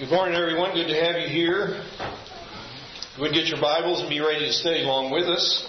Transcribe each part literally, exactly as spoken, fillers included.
Good morning, everyone. Good to have you here. You would get your Bibles and be ready to study along with us.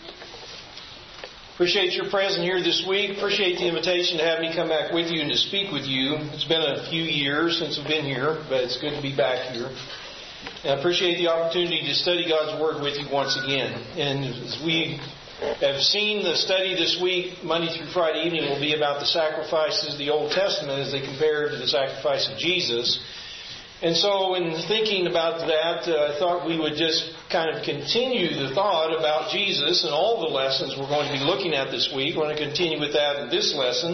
Appreciate your presence here this week. Appreciate the invitation to have me come back with you and to speak with you. It's been a few years since I've been here, but it's good to be back here. And I appreciate the opportunity to study God's Word with you once again. And as we have seen, the study this week, Monday through Friday evening, will be about the sacrifices of the Old Testament as they compare to the sacrifice of Jesus. And so in thinking about that, uh, I thought we would just kind of continue the thought about Jesus and all the lessons we're going to be looking at this week. We're going to continue with that in this lesson.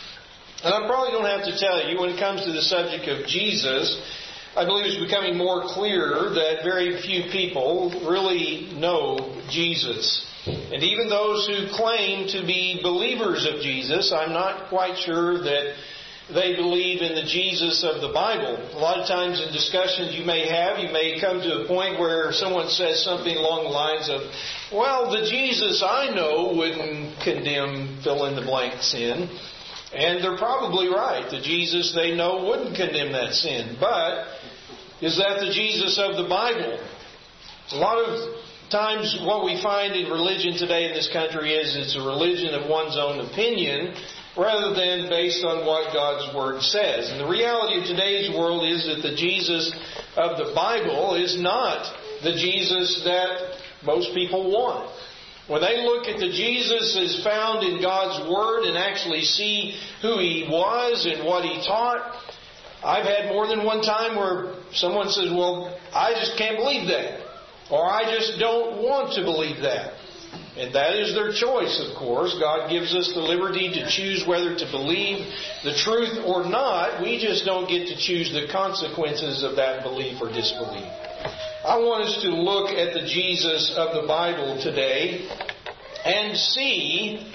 And I probably don't have to tell you, when it comes to the subject of Jesus, I believe it's becoming more clear that very few people really know Jesus. And even those who claim to be believers of Jesus, I'm not quite sure that they believe in the Jesus of the Bible. A lot of times in discussions you may have, you may come to a point where someone says something along the lines of, well, the Jesus I know wouldn't condemn fill-in-the-blank sin. And they're probably right. The Jesus they know wouldn't condemn that sin. But is that the Jesus of the Bible? A lot of times what we find in religion today in this country is it's a religion of one's own opinion, rather than based on what God's Word says. And the reality of today's world is that the Jesus of the Bible is not the Jesus that most people want. When they look at the Jesus as found in God's Word and actually see who He was and what He taught, I've had more than one time where someone says, well, I just can't believe that. Or I just don't want to believe that. And that is their choice, of course. God gives us the liberty to choose whether to believe the truth or not. We just don't get to choose the consequences of that belief or disbelief. I want us to look at the Jesus of the Bible today and see,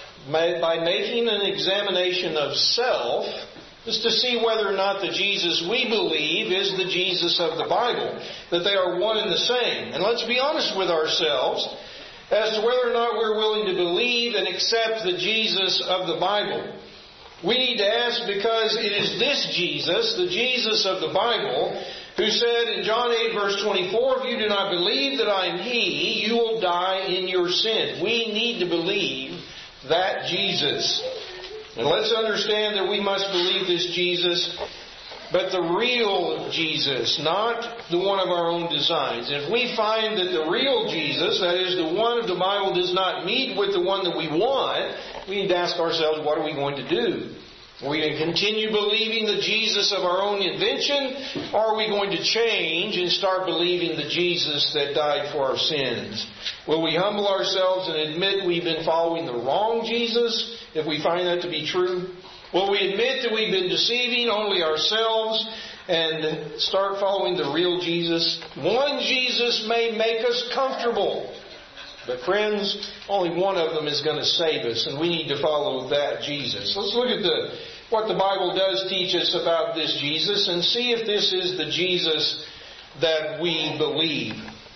by making an examination of self, is to see whether or not the Jesus we believe is the Jesus of the Bible, that they are one and the same. And let's be honest with ourselves as to whether or not we're willing to believe and accept the Jesus of the Bible. We need to ask because it is this Jesus, the Jesus of the Bible, who said in John eight verse twenty-four, if you do not believe that I am He, you will die in your sin. We need to believe that Jesus. And let's understand that we must believe this Jesus, but the real Jesus, not the one of our own designs. If we find that the real Jesus, that is the one of the Bible, does not meet with the one that we want, we need to ask ourselves, what are we going to do? Are we going to continue believing the Jesus of our own invention, or are we going to change and start believing the Jesus that died for our sins? Will we humble ourselves and admit we've been following the wrong Jesus, if we find that to be true? Will we admit that we've been deceiving only ourselves and start following the real Jesus? One Jesus may make us comfortable. But friends, only one of them is going to save us, and we need to follow that Jesus. Let's look at the what the Bible does teach us about this Jesus and see if this is the Jesus that we believe.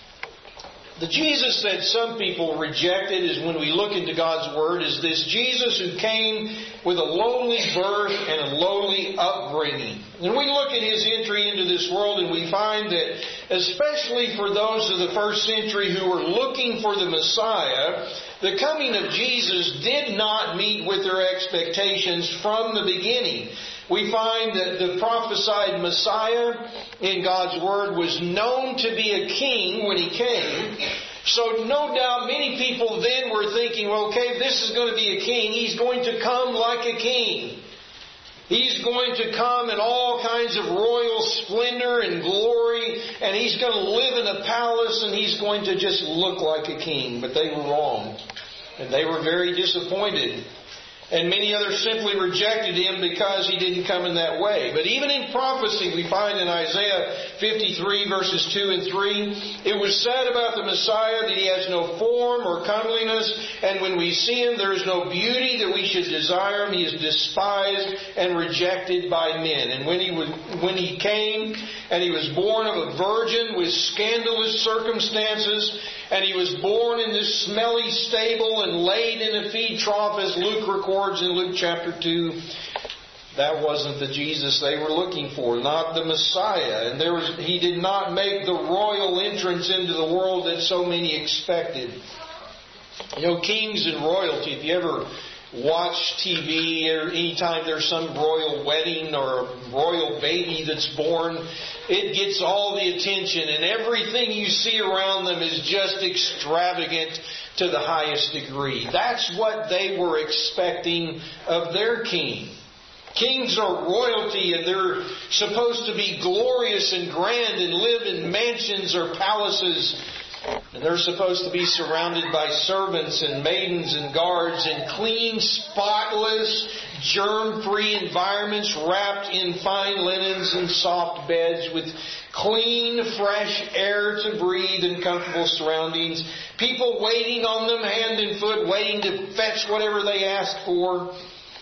The Jesus that some people rejected is, when we look into God's Word, is this Jesus who came with a lowly birth and a lowly upbringing. And we look at His entry into this world and we find that, especially for those of the first century who were looking for the Messiah, the coming of Jesus did not meet with their expectations from the beginning. We find that the prophesied Messiah in God's Word was known to be a king when He came. So no doubt many people then were thinking, well, okay, if this is going to be a king, He's going to come like a king. He's going to come in all kinds of royal splendor and glory, and He's going to live in a palace, and He's going to just look like a king. But they were wrong, and they were very disappointed. And many others simply rejected Him because He didn't come in that way. But even in prophecy, we find in Isaiah fifty-three verses two and three, it was said about the Messiah that He has no form or comeliness, and when we see Him there is no beauty that we should desire Him. He is despised and rejected by men. And when He was, when He came, and He was born of a virgin with scandalous circumstances, and He was born in this smelly stable and laid in a feed trough, as Luke records in Luke chapter two. That wasn't the Jesus they were looking for, not the Messiah. And there was, He did not make the royal entrance into the world that so many expected. You know, kings and royalty, if you ever watch T V or anytime there's some royal wedding or a royal baby that's born, it gets all the attention and everything you see around them is just extravagant to the highest degree. That's what they were expecting of their king. Kings are royalty and they're supposed to be glorious and grand and live in mansions or palaces. And they're supposed to be surrounded by servants and maidens and guards in clean, spotless, germ-free environments wrapped in fine linens and soft beds with clean, fresh air to breathe and comfortable surroundings. People waiting on them hand and foot, waiting to fetch whatever they asked for.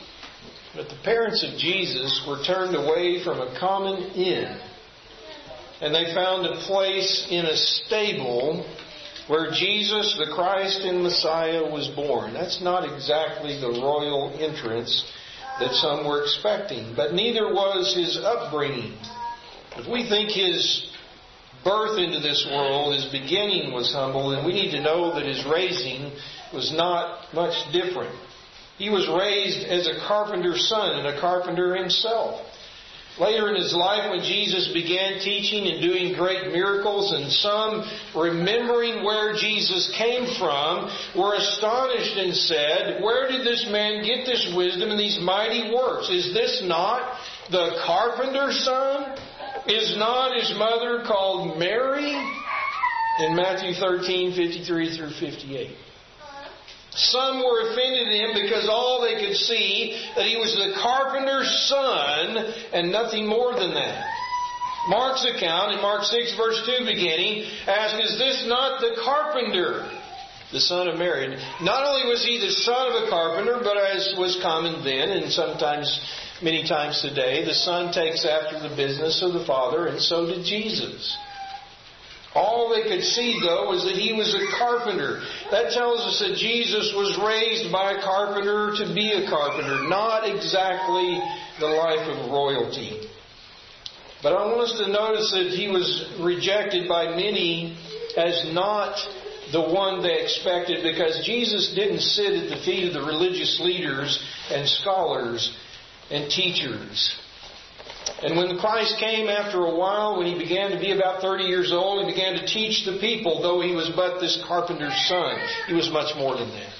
But the parents of Jesus were turned away from a common inn. And they found a place in a stable where Jesus, the Christ and Messiah, was born. That's not exactly the royal entrance that some were expecting. But neither was His upbringing. If we think His birth into this world, His beginning was humble, then we need to know that His raising was not much different. He was raised as a carpenter's son and a carpenter himself. Later in His life, when Jesus began teaching and doing great miracles, and some, remembering where Jesus came from, were astonished and said, "Where did this man get this wisdom and these mighty works? Is this not the carpenter's son? Is not his mother called Mary?" In Matthew thirteen, fifty-three through fifty-eight. Some were offended at Him because all they could see that He was the carpenter's son and nothing more than that. Mark's account in Mark six verse two beginning asks, "Is this not the carpenter, the son of Mary?" Not only was he the son of a carpenter, but as was common then and sometimes, many times today, the son takes after the business of the father, and so did Jesus. All they could see, though, was that He was a carpenter. That tells us that Jesus was raised by a carpenter to be a carpenter, not exactly the life of royalty. But I want us to notice that He was rejected by many as not the one they expected, because Jesus didn't sit at the feet of the religious leaders and scholars and teachers. And when Christ came after a while, when He began to be about thirty years old, He began to teach the people, though He was but this carpenter's son. He was much more than that.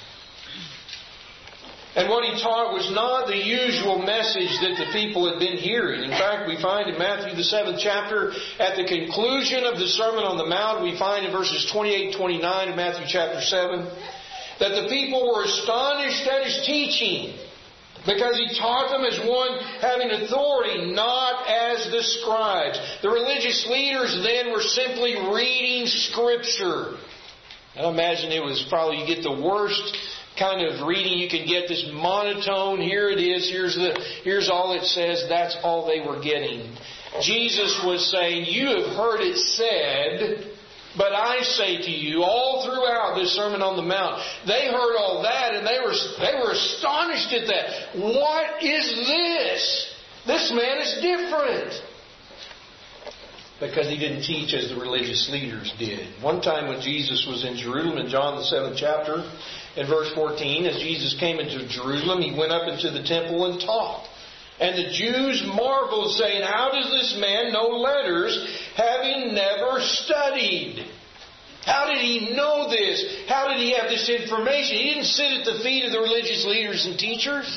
And what He taught was not the usual message that the people had been hearing. In fact, we find in Matthew the seventh chapter, at the conclusion of the Sermon on the Mount, we find in verses twenty-eight and twenty-nine of Matthew chapter seven, that the people were astonished at His teaching, because He taught them as one having authority, not as the scribes. The religious leaders then were simply reading Scripture. I imagine it was probably, you get the worst kind of reading you can get, this monotone, here it is, here's the here's all it says, that's all they were getting. Jesus was saying, "You have heard it said, but I say to you," all throughout this Sermon on the Mount. They heard all that and they were they were astonished at that. What is this? This man is different. Because He didn't teach as the religious leaders did. One time when Jesus was in Jerusalem, in John the seventh chapter, in verse fourteen, as Jesus came into Jerusalem, He went up into the temple and taught. And the Jews marveled, saying, "How does this man know letters, having never studied?" How did he know this? How did he have this information? He didn't sit at the feet of the religious leaders and teachers.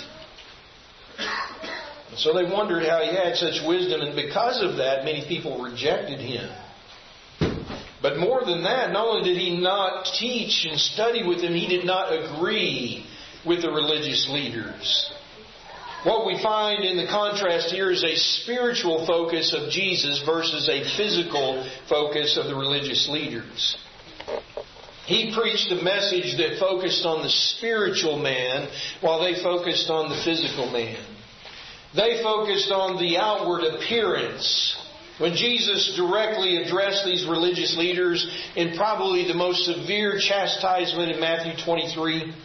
And so they wondered how he had such wisdom, and because of that, many people rejected Him. But more than that, not only did He not teach and study with them, He did not agree with the religious leaders. What we find in the contrast here is a spiritual focus of Jesus versus a physical focus of the religious leaders. He preached a message that focused on the spiritual man while they focused on the physical man. They focused on the outward appearance. When Jesus directly addressed these religious leaders in probably the most severe chastisement in Matthew twenty-three,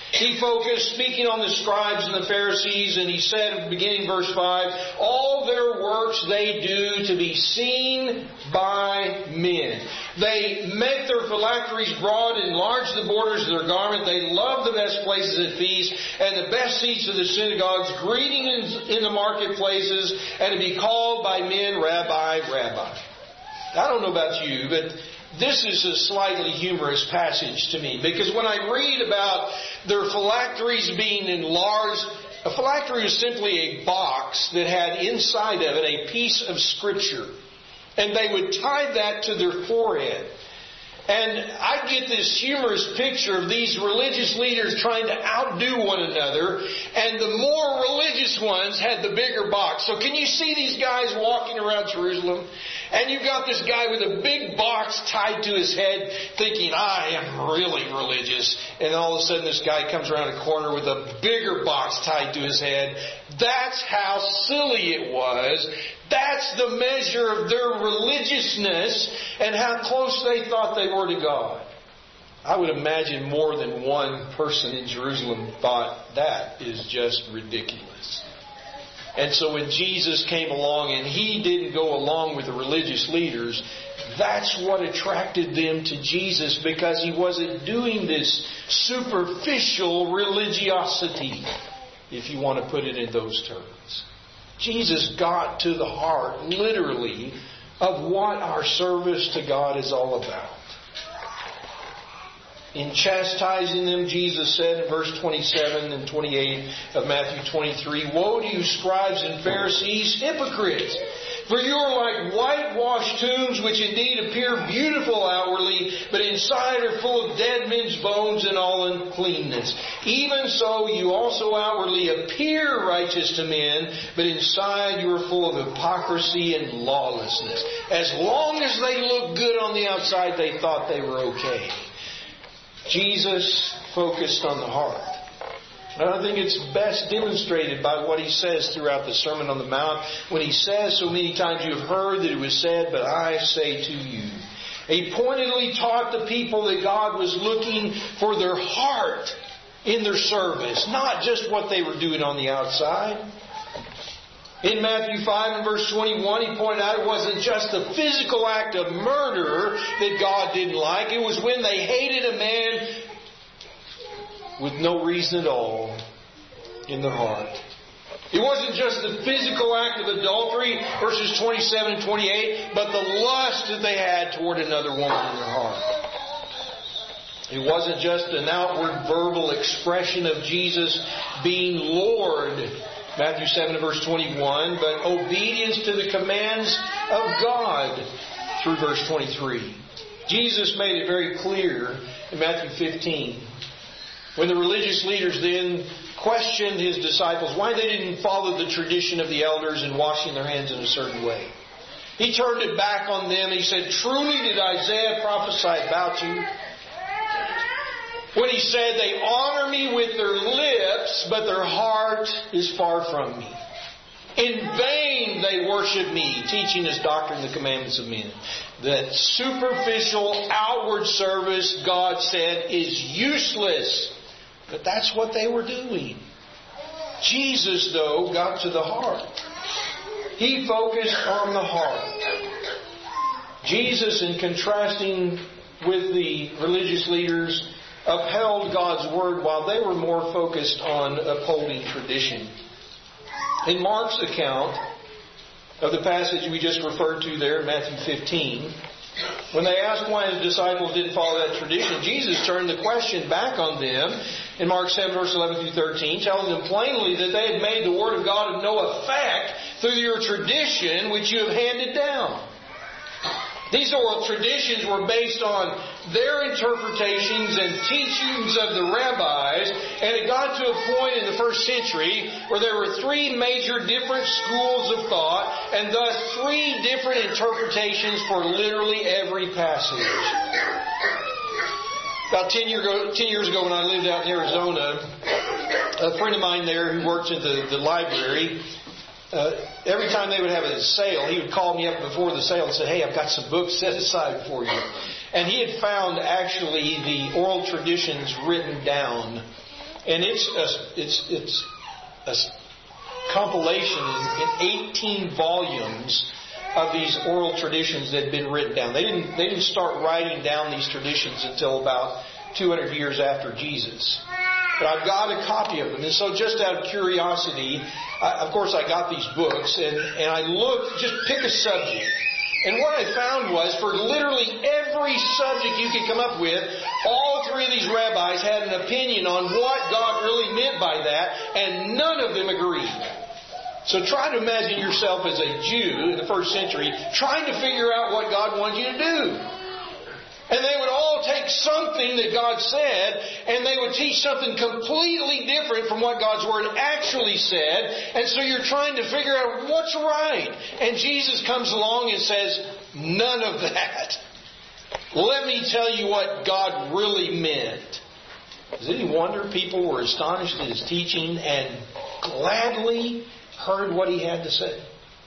He focused, speaking on the scribes and the Pharisees, and he said, beginning verse five, all their works they do to be seen by men. They make their phylacteries broad, enlarge the borders of their garment. They love the best places at feasts and the best seats of the synagogues, greeting in, in the marketplaces, and to be called by men, Rabbi, Rabbi. I don't know about you, but this is a slightly humorous passage to me, because when I read about their phylacteries being enlarged, a phylactery is simply a box that had inside of it a piece of Scripture. And they would tie that to their forehead. And I get this humorous picture of these religious leaders trying to outdo one another. And the more religious ones had the bigger box. So can you see these guys walking around Jerusalem? And you've got this guy with a big box tied to his head thinking, I am really religious. And all of a sudden this guy comes around a corner with a bigger box tied to his head. That's how silly it was. That's the measure of their religiousness and how close they thought they were to God. I would imagine more than one person in Jerusalem thought that is just ridiculous. And so when Jesus came along and He didn't go along with the religious leaders, that's what attracted them to Jesus, because He wasn't doing this superficial religiosity, if you want to put it in those terms. Jesus got to the heart, literally, of what our service to God is all about. In chastising them, Jesus said in verse twenty-seven and twenty-eight of Matthew twenty-three, woe to you, scribes and Pharisees, hypocrites! For you are like whitewashed tombs, which indeed appear beautiful outwardly, but inside are full of dead men's bones and all uncleanness. Even so, you also outwardly appear righteous to men, but inside you are full of hypocrisy and lawlessness. As long as they looked good on the outside, they thought they were okay. Jesus focused on the heart. And I think it's best demonstrated by what He says throughout the Sermon on the Mount, when He says so many times, you have heard that it was said, but I say to you. He pointedly taught the people that God was looking for their heart in their service, not just what they were doing on the outside. In Matthew five and verse twenty-one, He pointed out it wasn't just the physical act of murder that God didn't like. It was when they hated a man with no reason at all in their heart. It wasn't just the physical act of adultery, verses twenty-seven and twenty-eight, but the lust that they had toward another woman in their heart. It wasn't just an outward verbal expression of Jesus being Lord, Matthew seven and verse twenty-one, but obedience to the commands of God through verse twenty-three. Jesus made it very clear in Matthew fifteen, when the religious leaders then questioned His disciples why they didn't follow the tradition of the elders in washing their hands in a certain way. He turned it back on them and He said, truly did Isaiah prophesy about you, when he said, they honor me with their lips, but their heart is far from me. In vain they worship me, teaching as doctrine the commandments of men. That superficial outward service, God said, is useless. But that's what they were doing. Jesus, though, got to the heart. He focused on the heart. Jesus, in contrasting with the religious leaders, upheld God's Word while they were more focused on upholding tradition. In Mark's account of the passage we just referred to there in Matthew fifteen, when they asked why His disciples didn't follow that tradition, Jesus turned the question back on them in Mark seven, verse eleven through thirteen, telling them plainly that they had made the Word of God of no effect through your tradition which you have handed down. These oral traditions were based on their interpretations and teachings of the rabbis, and it got to a point in the first century where there were three major different schools of thought, and thus three different interpretations for literally every passage. About ten, year ago, ten years ago when I lived out in Arizona, a friend of mine there who works at the, the library, Uh, every time they would have a sale, he would call me up before the sale and say, hey, I've got some books set aside for you. And he had found actually the oral traditions written down. And it's a, it's it's a compilation in eighteen volumes of these oral traditions that had been written down. They didn't they didn't start writing down these traditions until about two hundred years after Jesus. But I've got a copy of them. And so just out of curiosity, I, of course I got these books and, and I looked, just pick a subject. And what I found was for literally every subject you could come up with, all three of these rabbis had an opinion on what God really meant by that, and none of them agreed. So try to imagine yourself as a Jew in the first century trying to figure out what God wanted you to do. And they would all take something that God said, and they would teach something completely different from what God's Word actually said. And so you're trying to figure out what's right. And Jesus comes along and says, none of that. Let me tell you what God really meant. Does any wonder people were astonished at His teaching and gladly heard what He had to say?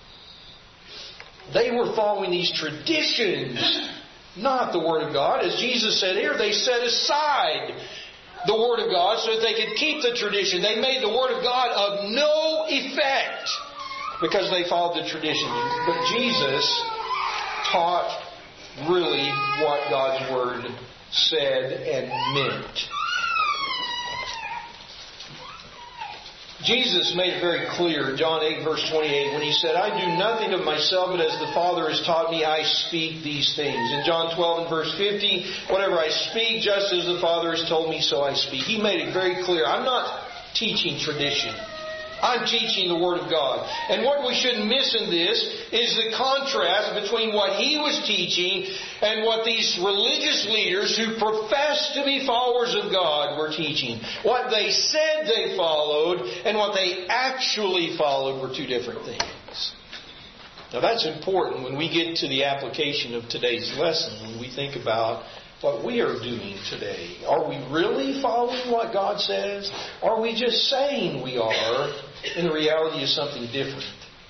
They were following these traditions, not the Word of God. As Jesus said here, they set aside the Word of God so that they could keep the tradition. They made the Word of God of no effect because they followed the tradition. But Jesus taught really what God's Word said and meant. Jesus made it very clear, John eight, verse twenty-eight, when He said, I do nothing of myself, but as the Father has taught me, I speak these things. In John twelve and verse fifty, whatever I speak, just as the Father has told me, so I speak. He made it very clear. I'm not teaching tradition. I'm teaching the Word of God. And what we shouldn't miss in this is the contrast between what He was teaching and what these religious leaders who profess to be followers of God were teaching. What they said they followed and what they actually followed were two different things. Now that's important when we get to the application of today's lesson, when we think about what we are doing today. Are we really following what God says? Or are we just saying we are, and the reality is something different?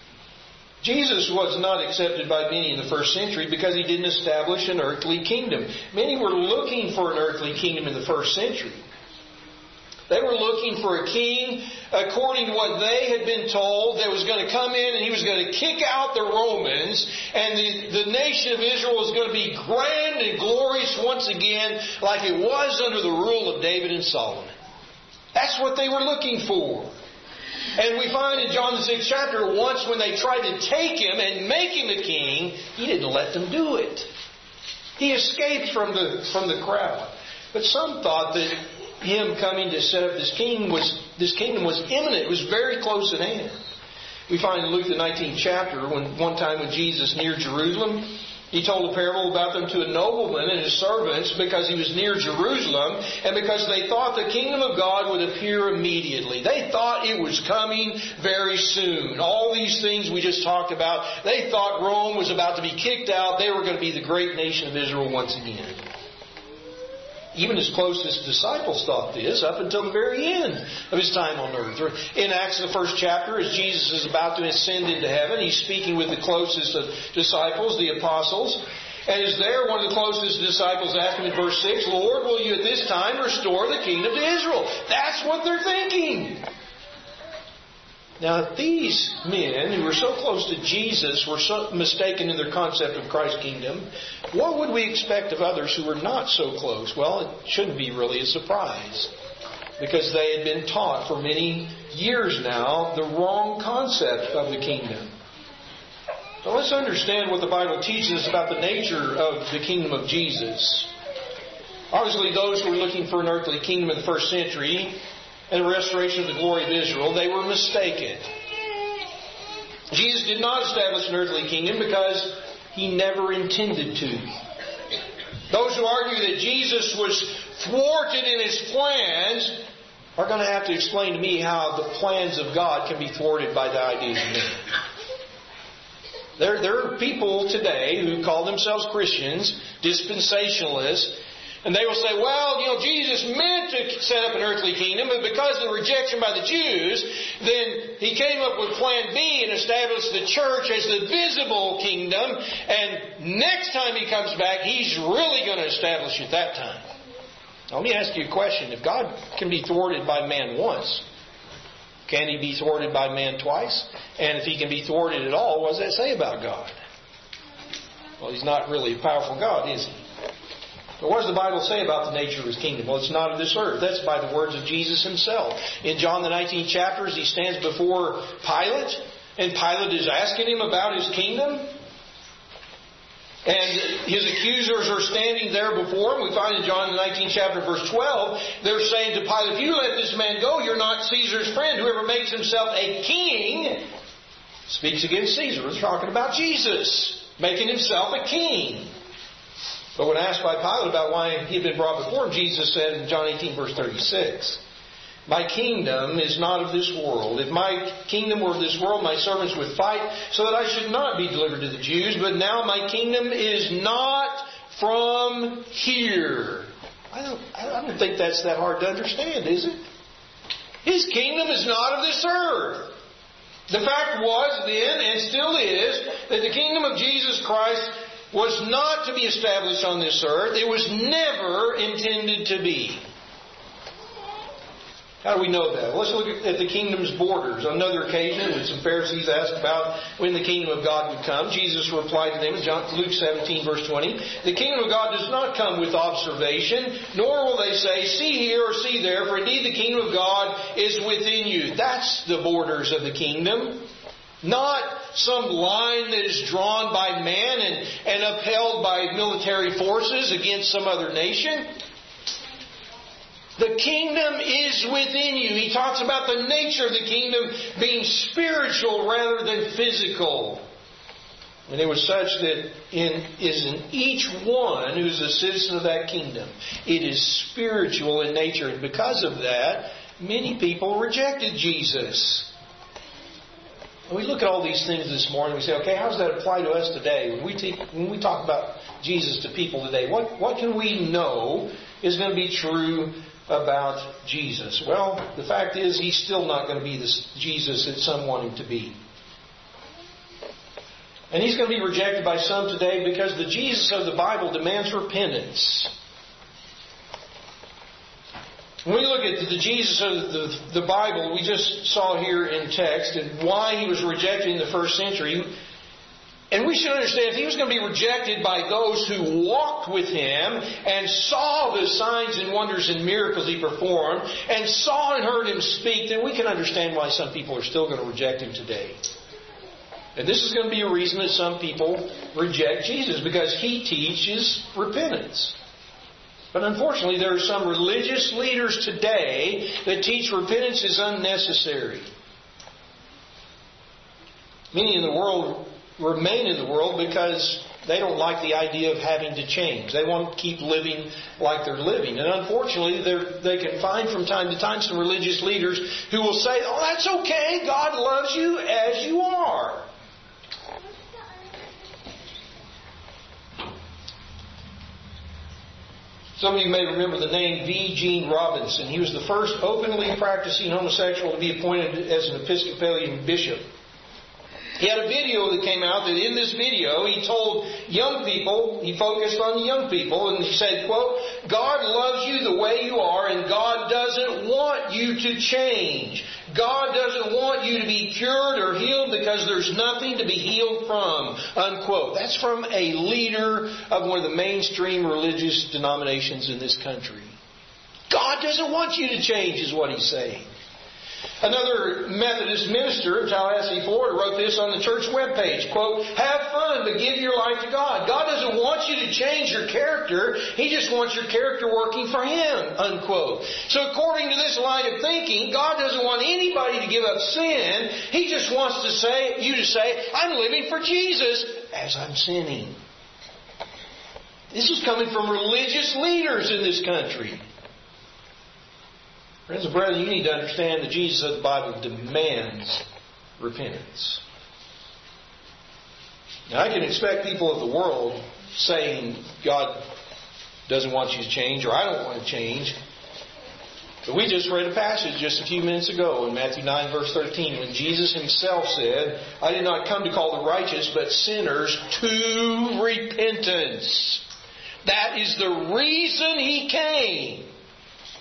Jesus was not accepted by many in the first century because He didn't establish an earthly kingdom. Many were looking for an earthly kingdom in the first century. They were looking for a king, according to what they had been told, that was going to come in and he was going to kick out the Romans, and the, the nation of Israel was going to be grand and glorious once again, like it was under the rule of David and Solomon. That's what they were looking for. And we find in John the sixth chapter, once when they tried to take Him and make Him a king, He didn't let them do it. He escaped from the from the crowd. But some thought that Him coming to set up this king was this kingdom was imminent. It was very close at hand. We find in Luke the nineteenth chapter, when one time when Jesus near Jerusalem, He told a parable about them to a nobleman and his servants because he was near Jerusalem and because they thought the kingdom of God would appear immediately. They thought it was coming very soon. All these things we just talked about, they thought Rome was about to be kicked out. They were going to be the great nation of Israel once again. Even His closest disciples thought this up until the very end of His time on earth. In Acts, the first chapter, as Jesus is about to ascend into heaven, He's speaking with the closest of disciples, the apostles. And is there, one of the closest disciples asked Him in verse six, Lord, will You at this time restore the kingdom to Israel? That's what they're thinking. Now, if these men who were so close to Jesus were so mistaken in their concept of Christ's kingdom, what would we expect of others who were not so close? Well, it shouldn't be really a surprise, because they had been taught for many years now the wrong concept of the kingdom. So let's understand what the Bible teaches about the nature of the kingdom of Jesus. Obviously, those who were looking for an earthly kingdom in the first century and the restoration of the glory of Israel, they were mistaken. Jesus did not establish an earthly kingdom because He never intended to. Those who argue that Jesus was thwarted in His plans are going to have to explain to me how the plans of God can be thwarted by the ideas of men. There, there are people today who call themselves Christians, dispensationalists, and they will say, well, you know, Jesus meant to set up an earthly kingdom, but because of the rejection by the Jews, then He came up with plan B and established the church as the visible kingdom, and next time He comes back, He's really going to establish it that time. Let me ask you a question. If God can be thwarted by man once, can He be thwarted by man twice? And if He can be thwarted at all, what does that say about God? Well, He's not really a powerful God, is He? But what does the Bible say about the nature of His kingdom? Well, it's not of this earth. That's by the words of Jesus Himself. In John the nineteenth chapter, He stands before Pilate, and Pilate is asking Him about His kingdom. And His accusers are standing there before Him. We find in John the nineteenth chapter, verse twelve, they're saying to Pilate, if you let this man go, you're not Caesar's friend. Whoever makes himself a king speaks against Caesar. We're talking about Jesus making Himself a king. But when asked by Pilate about why He had been brought before Him, Jesus said in John eighteen, verse thirty-six, my kingdom is not of this world. If my kingdom were of this world, my servants would fight so that I should not be delivered to the Jews. But now my kingdom is not from here. I don't, I don't think that's that hard to understand, is it? His kingdom is not of this earth. The fact was then, and still is, that the kingdom of Jesus Christ was not to be established on this earth. It was never intended to be. How do we know that? Let's look at the kingdom's borders. On another occasion, when some Pharisees asked about when the kingdom of God would come, Jesus replied to them in John, Luke seventeen, verse twenty, the kingdom of God does not come with observation, nor will they say, see here or see there, for indeed the kingdom of God is within you. That's the borders of the kingdom. Not some line that is drawn by man and, and upheld by military forces against some other nation. The kingdom is within you. He talks about the nature of the kingdom being spiritual rather than physical. And it was such that in, is in each one who is a citizen of that kingdom. It is spiritual in nature. And because of that, many people rejected Jesus. We look at all these things this morning, we say, okay, how does that apply to us today? When we, te- when we talk about Jesus to people today, what, what can we know is going to be true about Jesus? Well, the fact is, He's still not going to be the Jesus that some want Him to be. And He's going to be rejected by some today because the Jesus of the Bible demands repentance. When we look at the Jesus of the, the Bible, we just saw here in text and why He was rejected in the first century. And we should understand, if He was going to be rejected by those who walked with Him and saw the signs and wonders and miracles He performed and saw and heard Him speak, then we can understand why some people are still going to reject Him today. And this is going to be a reason that some people reject Jesus, because He teaches repentance. But unfortunately, there are some religious leaders today that teach repentance is unnecessary. Many in the world remain in the world because they don't like the idea of having to change. They want to keep living like they're living. And unfortunately, they can find from time to time some religious leaders who will say, oh, that's okay, God loves you as you are. Some of you may remember the name V. Gene Robinson. He was the first openly practicing homosexual to be appointed as an Episcopalian bishop. He had a video that came out that in this video he told young people, he focused on the young people, and he said, quote, God loves you the way you are, and God doesn't want you to change. God doesn't want you to be cured or healed because there's nothing to be healed from, unquote. That's from a leader of one of the mainstream religious denominations in this country. God doesn't want you to change, is what he's saying. Another Methodist minister, Tallahassee, Florida, wrote this on the church webpage, quote, have fun, but give your life to God. God doesn't want you to change your character. He just wants your character working for Him, unquote. So according to this line of thinking, God doesn't want anybody to give up sin. He just wants to say, you to say, I'm living for Jesus as I'm sinning. This is coming from religious leaders in this country. Friends and brethren, you need to understand that Jesus of the Bible demands repentance. Now, I can expect people of the world saying God doesn't want you to change, or I don't want to change. But we just read a passage just a few minutes ago in Matthew nine, verse thirteen, when Jesus Himself said, I did not come to call the righteous, but sinners to repentance. That is the reason He came.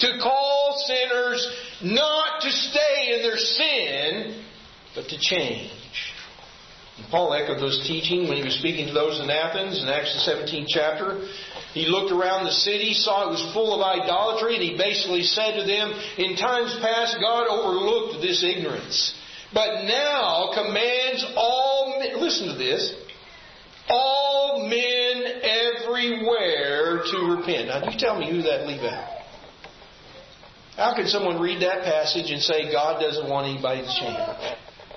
To call sinners not to stay in their sin, but to change. And Paul echoed those teachings when he was speaking to those in Athens in Acts the seventeenth chapter. He looked around the city, saw it was full of idolatry, and he basically said to them, in times past God overlooked this ignorance, but now commands all men, listen to this, all men everywhere to repent. Now you tell me who that leave out. How can someone read that passage and say God doesn't want anybody to change?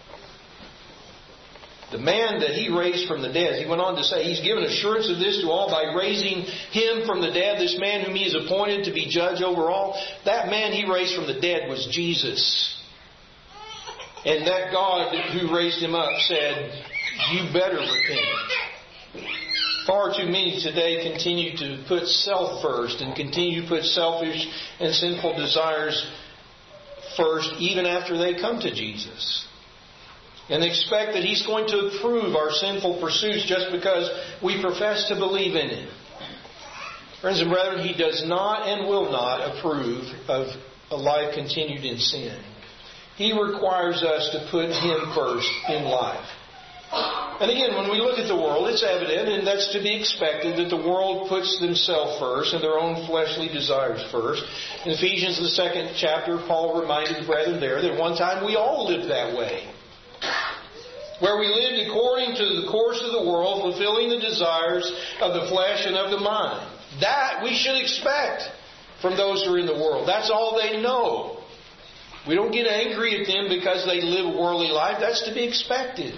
The man that He raised from the dead, He went on to say, He's given assurance of this to all by raising Him from the dead, this man whom He has appointed to be judge over all. That man He raised from the dead was Jesus. And that God who raised Him up said, you better repent. Far too many today continue to put self first and continue to put selfish and sinful desires first even after they come to Jesus. And expect that He's going to approve our sinful pursuits just because we profess to believe in Him. Friends and brethren, He does not and will not approve of a life continued in sin. He requires us to put Him first in life. And again, when we look at the world, it's evident, and that's to be expected, that the world puts themselves first and their own fleshly desires first. In Ephesians, the second chapter, Paul reminded the brethren there that one time we all lived that way. Where we lived according to the course of the world, fulfilling the desires of the flesh and of the mind. That we should expect from those who are in the world. That's all they know. We don't get angry at them because they live a worldly life. That's to be expected.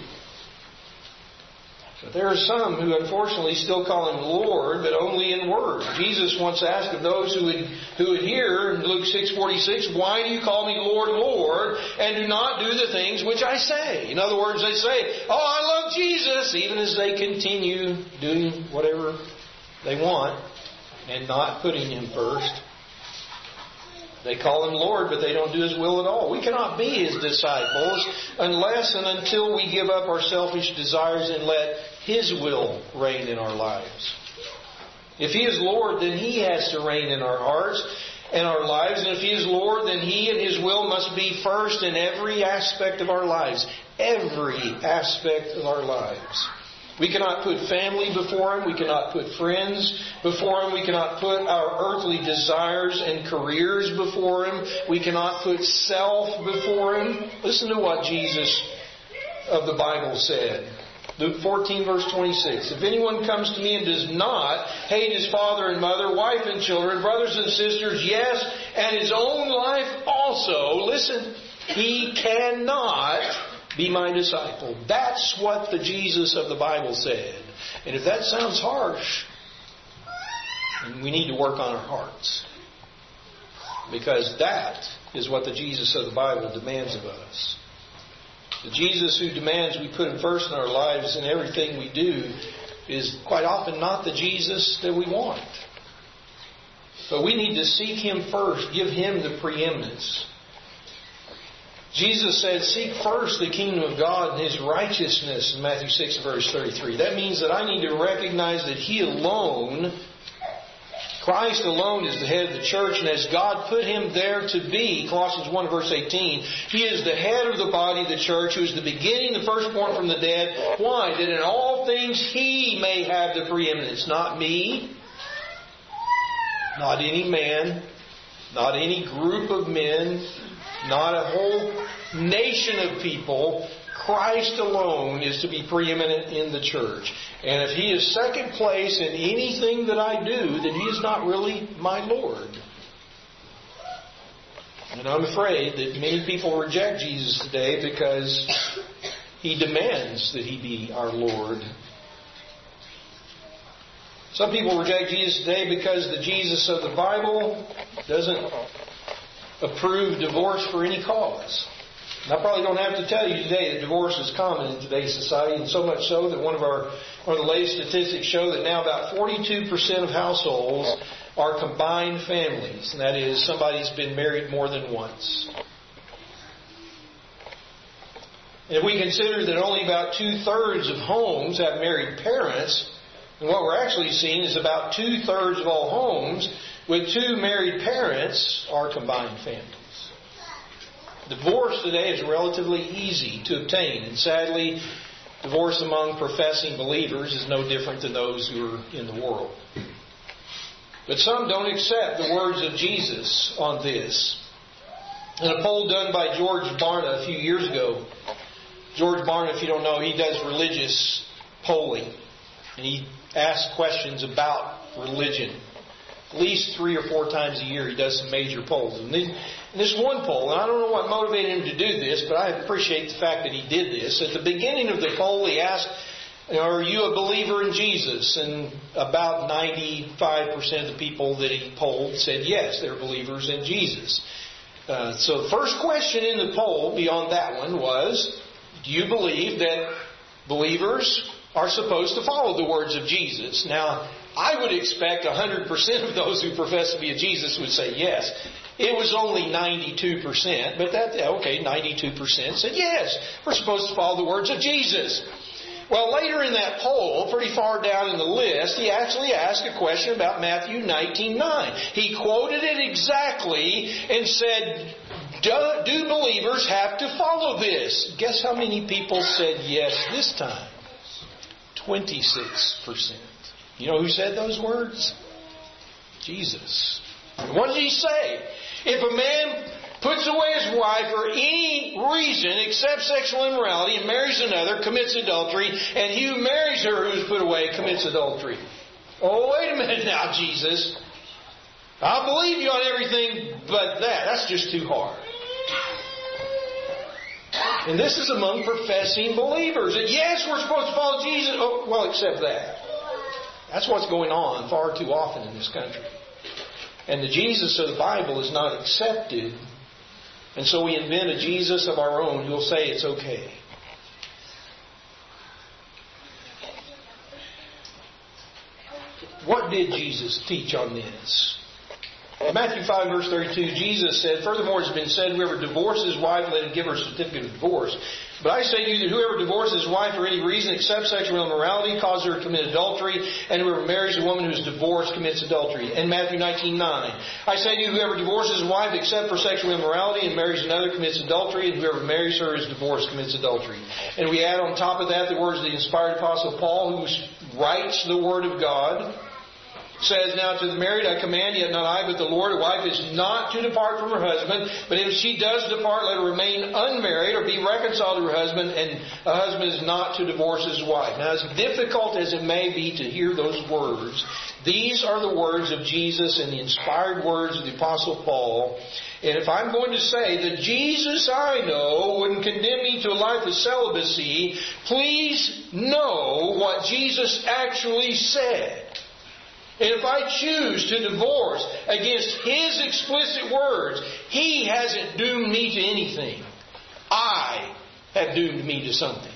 But there are some who unfortunately still call Him Lord, but only in word. Jesus once asked of those who would, who would hear in Luke six forty-six, why do you call me Lord, Lord, and do not do the things which I say? In other words, they say, oh, I love Jesus, even as they continue doing whatever they want and not putting Him first. They call Him Lord, but they don't do His will at all. We cannot be His disciples unless and until we give up our selfish desires and let His will reign in our lives. If He is Lord, then He has to reign in our hearts and our lives. And if He is Lord, then He and His will must be first in every aspect of our lives. Every aspect of our lives. We cannot put family before Him. We cannot put friends before Him. We cannot put our earthly desires and careers before Him. We cannot put self before Him. Listen to what Jesus of the Bible said. Luke fourteen verse twenty-six. If anyone comes to me and does not hate his father and mother, wife and children, brothers and sisters, yes, and his own life also, listen, he cannot be my disciple. That's what the Jesus of the Bible said. And if that sounds harsh, then we need to work on our hearts. Because that is what the Jesus of the Bible demands of us. The Jesus who demands we put Him first in our lives and everything we do is quite often not the Jesus that we want. But we need to seek Him first, give Him the preeminence. Jesus said, seek first the kingdom of God and His righteousness in Matthew six verse thirty-three. That means that I need to recognize that He alone, Christ alone, is the head of the church, and as God put Him there to be, Colossians one verse eighteen, He is the head of the body of the church, who is the beginning, the firstborn from the dead. Why? That in all things He may have the preeminence. Not me, not any man, not any group of men, not a whole nation of people. Christ alone is to be preeminent in the church. And if He is second place in anything that I do, then He is not really my Lord. And I'm afraid that many people reject Jesus today because He demands that He be our Lord. Some people reject Jesus today because the Jesus of the Bible doesn't approve divorce for any cause. And I probably don't have to tell you today that divorce is common in today's society, and so much so that one of our one of the latest statistics show that now about forty-two percent of households are combined families, and that is somebody's been married more than once. And if we consider that only about two-thirds of homes have married parents, and what we're actually seeing is about two-thirds of all homes with two married parents are combined families. Divorce today is relatively easy to obtain, and sadly, divorce among professing believers is no different than those who are in the world. But some don't accept the words of Jesus on this. In a poll done by George Barna a few years ago, George Barna, if you don't know, he does religious polling. And he asks questions about religion. At least three or four times a year he does some major polls. And this one poll, and I don't know what motivated him to do this, but I appreciate the fact that he did this. At the beginning of the poll he asked, are you a believer in Jesus? And about ninety-five percent of the people that he polled said yes, they're believers in Jesus. Uh, so the first question in the poll beyond that one was, do you believe that believers are supposed to follow the words of Jesus? Now, I would expect one hundred percent of those who profess to be a Jesus would say yes. It was only ninety-two percent, but that, okay, ninety-two percent said yes, we're supposed to follow the words of Jesus. Well, later in that poll, pretty far down in the list, he actually asked a question about Matthew nineteen nine. He quoted it exactly and said, do, do believers have to follow this? Guess how many people said yes this time? twenty-six percent. You know who said those words? Jesus. What did he say? If a man puts away his wife for any reason except sexual immorality and marries another, commits adultery, and he who marries her who is put away commits adultery. Oh, wait a minute now, Jesus. I believe you on everything but that. That's just too hard. And this is among professing believers. And yes, we're supposed to follow Jesus. Oh, well, except that. That's what's going on far too often in this country. And the Jesus of the Bible is not accepted. And so we invent a Jesus of our own who will say it's okay. What did Jesus teach on this? In Matthew five, verse thirty-two, Jesus said, furthermore, it has been said, whoever divorces his wife, let him give her a certificate of divorce. But I say to you that whoever divorces his wife for any reason except sexual immorality causes her to commit adultery, and whoever marries a woman who is divorced commits adultery. And Matthew nineteen nine, I say to you, whoever divorces his wife except for sexual immorality and marries another commits adultery, and whoever marries her is divorced commits adultery. And we add on top of that the words of the inspired Apostle Paul, who writes the Word of God. Says, now to the married I command, yet not I, but the Lord, a wife is not to depart from her husband, but if she does depart, let her remain unmarried or be reconciled to her husband, and a husband is not to divorce his wife. Now, as difficult as it may be to hear those words, these are the words of Jesus and the inspired words of the Apostle Paul. And if I'm going to say that Jesus I know wouldn't condemn me to a life of celibacy, please know what Jesus actually said. And if I choose to divorce against His explicit words, He hasn't doomed me to anything. I have doomed me to something.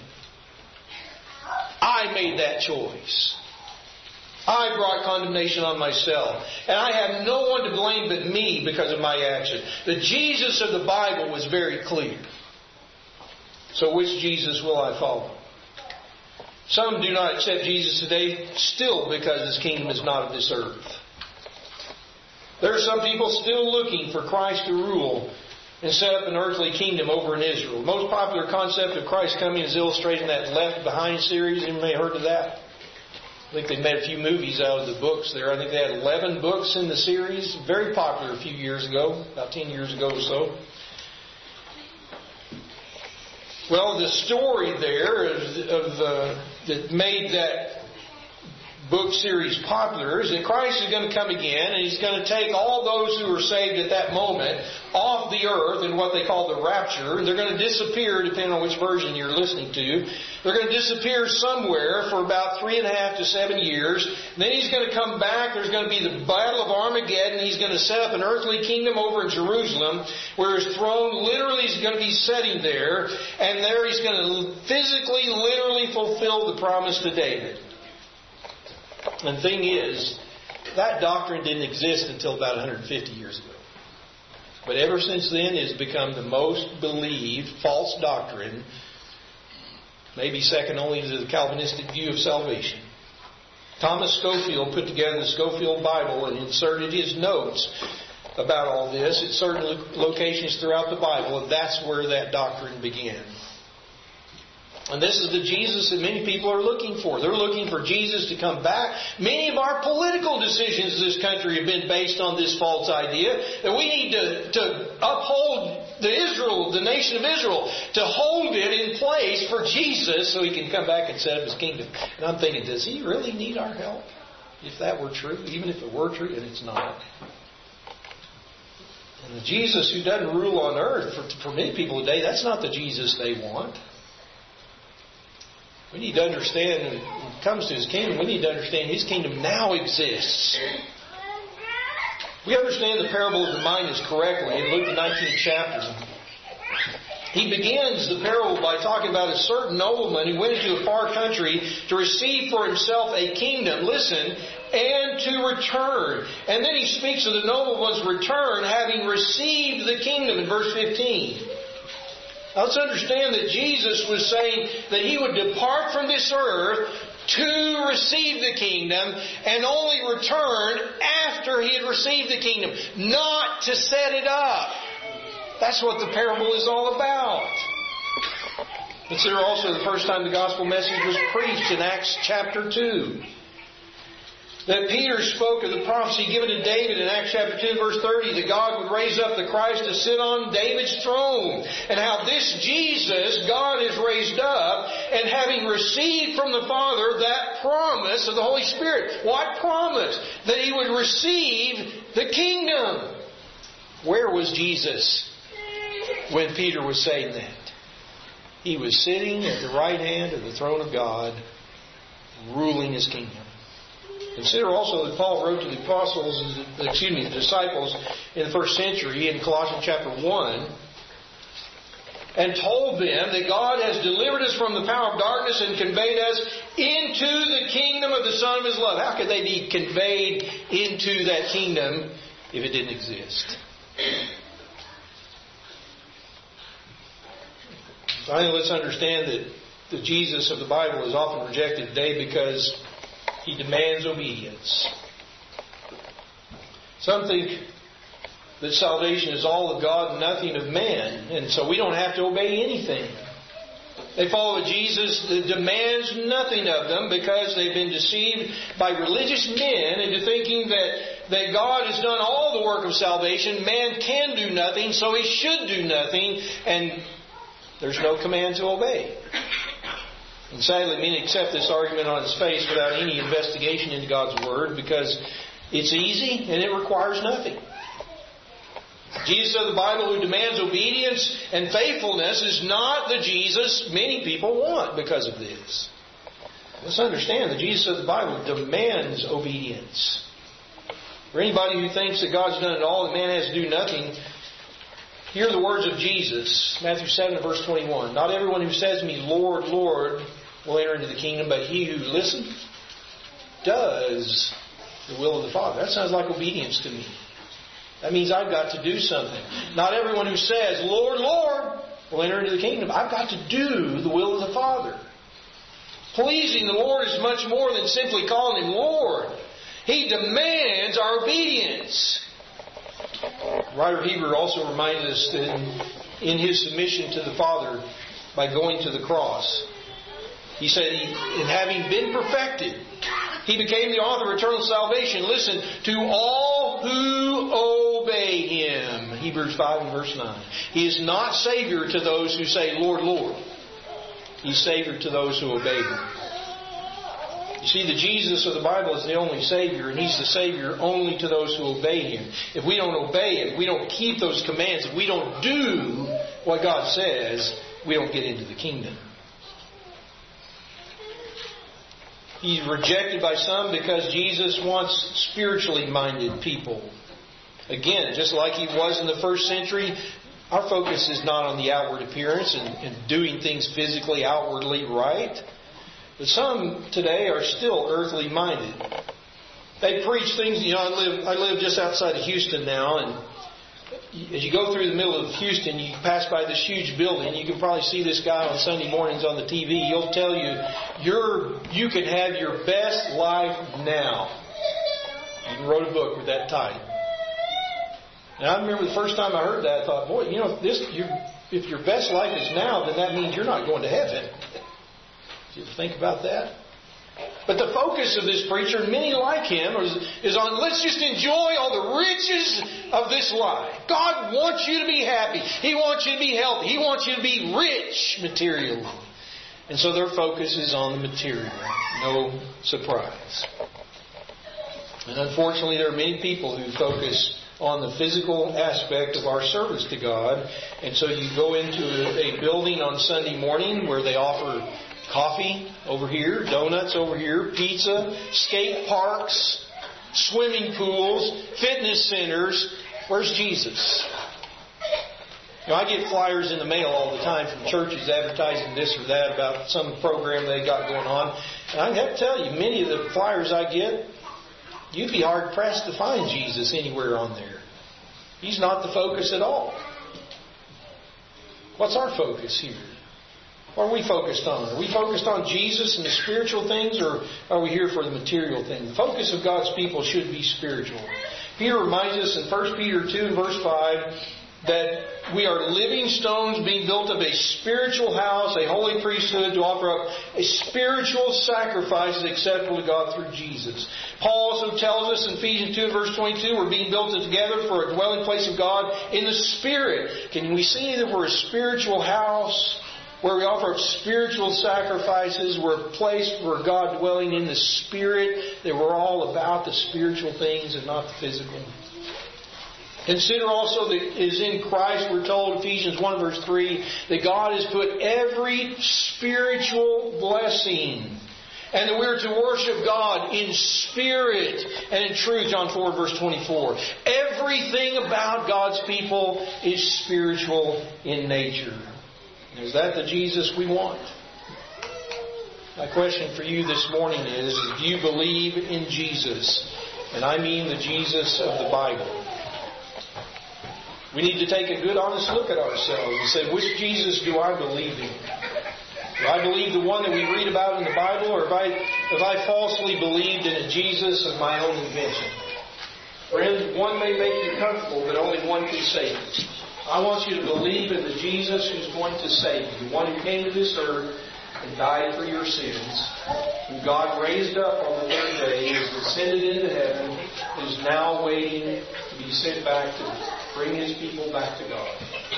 I made that choice. I brought condemnation on myself. And I have no one to blame but me because of my action. The Jesus of the Bible was very clear. So which Jesus will I follow? Some do not accept Jesus today still because His kingdom is not of this earth. There are some people still looking for Christ to rule and set up an earthly kingdom over in Israel. The most popular concept of Christ coming is illustrated in that Left Behind series. You may have heard of that. I think they made a few movies out of the books there. I think they had eleven books in the series. Very popular a few years ago, about ten years ago or so. Well, the story there of the, that made that book series popular is that Christ is going to come again and He's going to take all those who were saved at that moment off the earth in what they call the rapture. They're going to disappear, depending on which version you're listening to. They're going to disappear somewhere for about three and a half to seven years. Then He's going to come back. There's going to be the Battle of Armageddon. He's going to set up an earthly kingdom over in Jerusalem where His throne literally is going to be setting there. And there He's going to physically, literally fulfill the promise to David. And the thing is, that doctrine didn't exist until about one hundred fifty years ago. But ever since then, it has become the most believed false doctrine, maybe second only to the Calvinistic view of salvation. Thomas Scofield put together the Scofield Bible and inserted his notes about all this at certain locations throughout the Bible, and that's where that doctrine began. And this is the Jesus that many people are looking for. They're looking for Jesus to come back. Many of our political decisions in this country have been based on this false idea that we need to, to uphold the Israel, the nation of Israel, to hold it in place for Jesus so He can come back and set up His kingdom. And I'm thinking, does He really need our help? If that were true, even if it were true, and it's not. And the Jesus who doesn't rule on earth, for, for many people today, that's not the Jesus they want. We need to understand, when it comes to His kingdom, we need to understand His kingdom now exists. We understand the parable of the minas correctly in Luke the nineteenth chapter. He begins the parable by talking about a certain nobleman who went into a far country to receive for himself a kingdom, listen, and to return. And then he speaks of the nobleman's return having received the kingdom in verse fifteen. Now let's understand that Jesus was saying that He would depart from this earth to receive the kingdom and only return after He had received the kingdom, not to set it up. That's what the parable is all about. Consider also the first time the gospel message was preached in Acts chapter two. That Peter spoke of the prophecy given to David in Acts chapter two verse thirty that God would raise up the Christ to sit on David's throne. And how this Jesus God has raised up, and having received from the Father that promise of the Holy Spirit. What promise? That He would receive the kingdom. Where was Jesus when Peter was saying that? He was sitting at the right hand of the throne of God, ruling His kingdom. Consider also that Paul wrote to the apostles, excuse me, the disciples in the first century in Colossians chapter one, and told them that God has delivered us from the power of darkness and conveyed us into the kingdom of the Son of His love. How could they be conveyed into that kingdom if it didn't exist? So I think let's understand that the Jesus of the Bible is often rejected today because He demands obedience. Some think that salvation is all of God and nothing of man, and so we don't have to obey anything. They follow Jesus that demands nothing of them because they've been deceived by religious men into thinking that, that God has done all the work of salvation. Man can do nothing, so he should do nothing, and there's no command to obey. And sadly, many accept this argument on its face without any investigation into God's Word because it's easy and it requires nothing. Jesus of the Bible who demands obedience and faithfulness is not the Jesus many people want because of this. Let's understand the Jesus of the Bible demands obedience. For anybody who thinks that God's done it all and man has to do nothing, hear the words of Jesus, Matthew seven verse twenty-one. Not everyone who says to me, Lord, Lord, will enter into the kingdom, but he who listens does the will of the Father. That sounds like obedience to me. That means I've got to do something. Not everyone who says, Lord, Lord, will enter into the kingdom. I've got to do the will of the Father. Pleasing the Lord is much more than simply calling Him Lord. He demands our obedience. The writer of Hebrews also reminded us that in, in his submission to the Father by going to the cross, he said, he, in having been perfected, He became the author of eternal salvation. Listen, to all who obey Him. Hebrews five and verse nine. He is not Savior to those who say, Lord, Lord. He's Savior to those who obey Him. You see, the Jesus of the Bible is the only Savior, and He's the Savior only to those who obey Him. If we don't obey Him, if we don't keep those commands, if we don't do what God says, we don't get into the kingdom. He's rejected by some because Jesus wants spiritually minded people. Again, just like He was in the first century, our focus is not on the outward appearance and, and doing things physically, outwardly right. But some today are still earthly minded. They preach things. You know, I live I live just outside of Houston now, and as you go through the middle of Houston, you pass by this huge building. You can probably see this guy on Sunday mornings on the T V. He'll tell you, you're, you can have your best best life now. He wrote a book with that title. And I remember the first time I heard that, I thought, boy, you know, if, this, you, if your best life is now, then that means you're not going to heaven. Did you ever think about that? But the focus of this preacher, and many like him, is, is on let's just enjoy all the riches of this life. God wants you to be happy. He wants you to be healthy. He wants you to be rich materially. And so their focus is on the material. No surprise. And unfortunately, there are many people who focus on the physical aspect of our service to God. And so you go into a building on Sunday morning where they offer coffee over here, donuts over here, pizza, skate parks, swimming pools, fitness centers. Where's Jesus? You know, I get flyers in the mail all the time from churches advertising this or that about some program they got going on. And I have to tell you, many of the flyers I get, you'd be hard pressed to find Jesus anywhere on there. He's not the focus at all. What's our focus here? What are we focused on? Are we focused on Jesus and the spiritual things, or are we here for the material things? The focus of God's people should be spiritual. Peter reminds us in First Peter two and verse five that we are living stones being built up a spiritual house, a holy priesthood, to offer up a spiritual sacrifice acceptable to God through Jesus. Paul also tells us in Ephesians two and verse twenty-two, we're being built together for a dwelling place of God in the Spirit. Can we see that we're a spiritual house where we offer up spiritual sacrifices? We're a place for God dwelling in the Spirit, that we're all about the spiritual things and not the physical. Consider also that it is in Christ, we're told, Ephesians one verse three, that God has put every spiritual blessing, and that we're to worship God in spirit and in truth, John four verse twenty-four. Everything about God's people is spiritual in nature. Is that the Jesus we want? My question for you this morning is, do you believe in Jesus? And I mean the Jesus of the Bible. We need to take a good, honest look at ourselves and say, which Jesus do I believe in? Do I believe the one that we read about in the Bible, or have I, have I falsely believed in a Jesus of my own invention? Friends, one may make you comfortable, but only one can save you. I want you to believe in the Jesus who's going to save you, the one who came to this earth and died for your sins, who God raised up on the third day, is ascended into heaven, is now waiting to be sent back to bring His people back to God.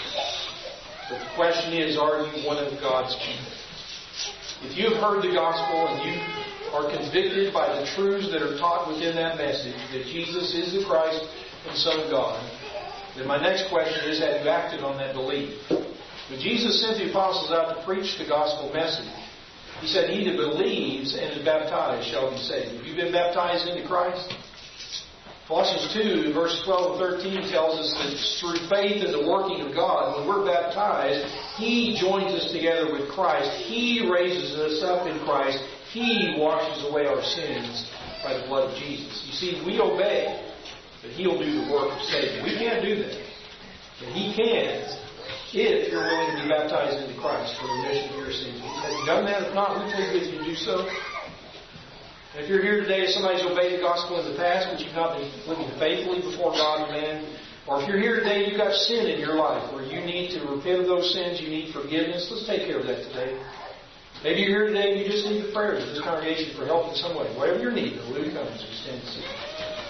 But the question is, are you one of God's people? If you have heard the gospel and you are convicted by the truths that are taught within that message, that Jesus is the Christ and Son of God, then my next question is, have you acted on that belief? When Jesus sent the apostles out to preach the gospel message, He said, he that believes and is baptized shall be saved. Have you been baptized into Christ? Colossians two, verses twelve and thirteen tells us that through faith in the working of God, when we're baptized, He joins us together with Christ. He raises us up in Christ. He washes away our sins by the blood of Jesus. You see, we obey, but He'll do the work of saving. We can't do that. But He can, if you're willing to be baptized into Christ for the remission of your sins. Have you done that? If not, we please bid you do so. If you're here today, somebody's obeyed the gospel in the past, but you've not been living faithfully before God and man, or if you're here today and you've got sin in your life where you need to repent of those sins, you need forgiveness, let's take care of that today. Maybe you're here today and you just need the prayers of this congregation for help in some way. Whatever your need, the Lord comes, we stand and see.